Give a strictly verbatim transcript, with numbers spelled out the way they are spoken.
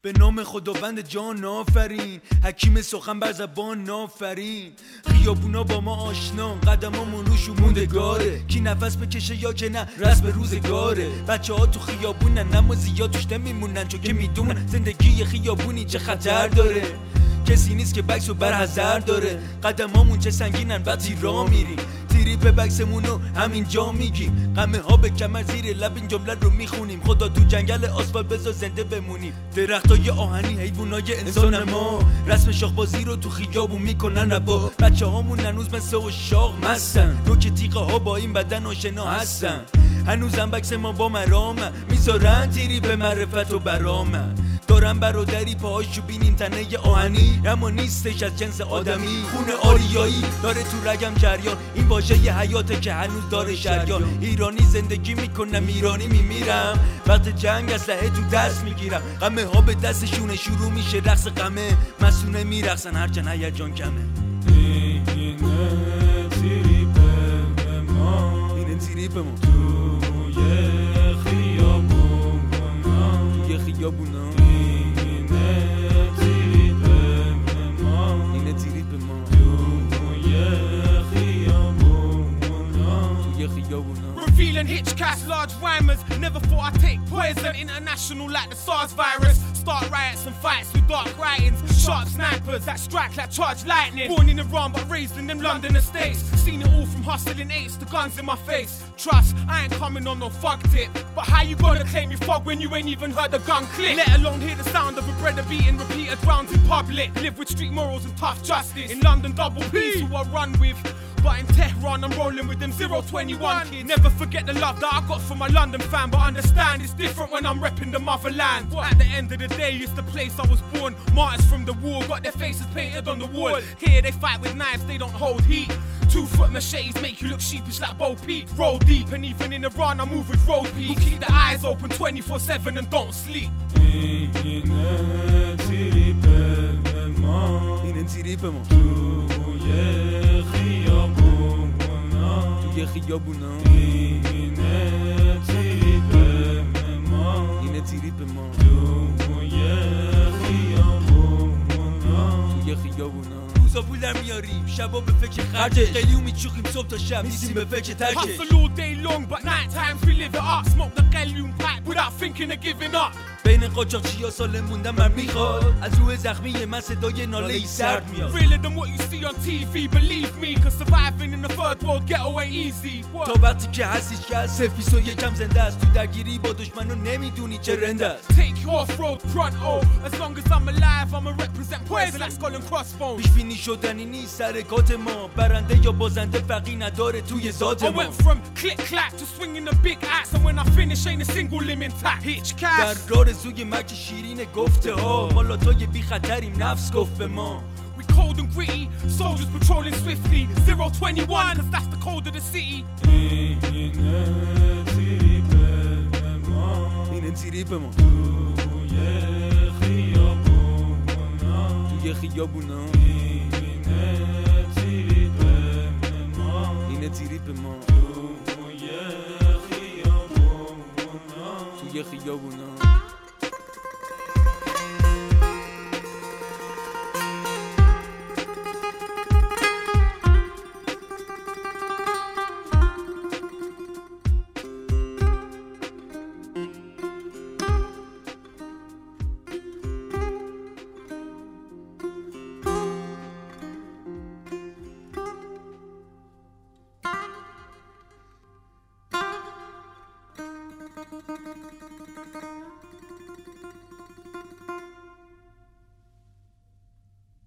به نام خداوند جان آفرین، حکیم سخن بر زبان آفرین. خیابونا با ما آشنا، قدمامون روش موندگاره، کی نفس بکشه یا که نه رسم روزگاره. بچه ها تو خیابونن اما زیاد توش نمیمونن، چون که میدونن زندگی خیابونی چه خطر داره. کسی نیست که بکس و برحضر داره، قدمامون چه سنگینن وقتی راه میریم. تیری به بکسمونو همینجا میگیم، غمه ها به کمر زیر لب این جمله رو میخونیم. خدا تو جنگل آسفالت بذار زنده بمونیم. درختای آهنی حیوانای انسان ما، رسم شاخبازی رو تو خیابون میکنن روا. بچه هامون هنوز مثل و شاق مستن، رو که تیغه ها با این بدن آشنا هستن. هنوزم بکس ما با مرامه، میذارن تیری به معرفت و برامه. دارم برادری پاهاشو بینیم تنه آهنی، اما نیستش از جنس آدمی. خون آریایی داره تو رگم جریان، این واژه ی حیاته که هنوز داره شریان. ایرانی زندگی میکنم، ایرانی میمیرم، وقت جنگ اسلحه تو دست میگیرم. غمه ها به دستشونه شروع میشه رقص غمه، مسونه میرقصن هرچند هیجان کمه. اینه تریپ ما، اینه تریپ ما توی خیابونا، توی خیابونا. Revealing hitchcats, large rhymers. Never thought I'd take poison. International like the SARS virus. Start riots and fights with dark writings. Sharp snipers that strike like charged lightning. Born in Iran but raised in them London estates. Seen it all from hustling eights to guns in my face. Trust, I ain't coming on no fuck tip. But how you gonna claim you fog when you ain't even heard a gun click? Let alone hear the sound of a brother beating repeated rounds in public. Live with street morals and tough justice. In London double P's who I run with. But in Tehran I'm rolling with them zero twenty-one kids. Never forget the love that I got from my London fan, but understand it's different when I'm repping the motherland. At the end of the day, it's the place I was born. Martyrs from the war got their faces painted on the wall. Here they fight with knives, they don't hold heat. Two foot machetes make you look sheepish like Bo Peep. Roll deep, and even in Iran I move with road peak. Keep the eyes open twenty-four seven and don't sleep. اینه تریپ ما، اینه تریپ ما توی خیابونا، توی خیابونا. اینه تریپ ما، اینه تریپ ما توی خیابونا، توی خیابونا. روزا پول در میاریم، شبا به فکر خرج قلیون میچوخیم، صبح تا شب نیستیم به فکر ترکش. Hustle all day long but night times we live it up. Smoke the Gallium pipe without thinking of giving up. بین قاچاقچیا سال موندم من میخواد، از روح زخمی من صدای ناله ای سرد میاد. Realer than what you see on T V, believe me, cause surviving in the third world get away easy. تا وقتی که هستیش که از سفیس و یکم زنده است، تو درگیری با دشمنو نمیدونی چه رنده است. Take you off road pronto, as long as I'm alive I'ma represent poison like skull and crossbones. پیش بینی شدنی نیست حرکات ما، برنده یا بازنده فرقی نداره توی ذات I ما. went from click clack to swinging the big axe, and when I finish ain't a single limb intact. Hitchcats در رارزوی مک شیرین گفته ها، ما لاتای بی خطریم، نفس گفت به ما. we cold and gritty, soldiers patrolling swiftly. zero twenty-one, cause that's the code of the city. اینه تریپ ما، اینه تریپ ما توی خیابونا، توی خیابونا. اینه تریپ ما، اینه تریپ ما توی خیابونا، توی خیابونا.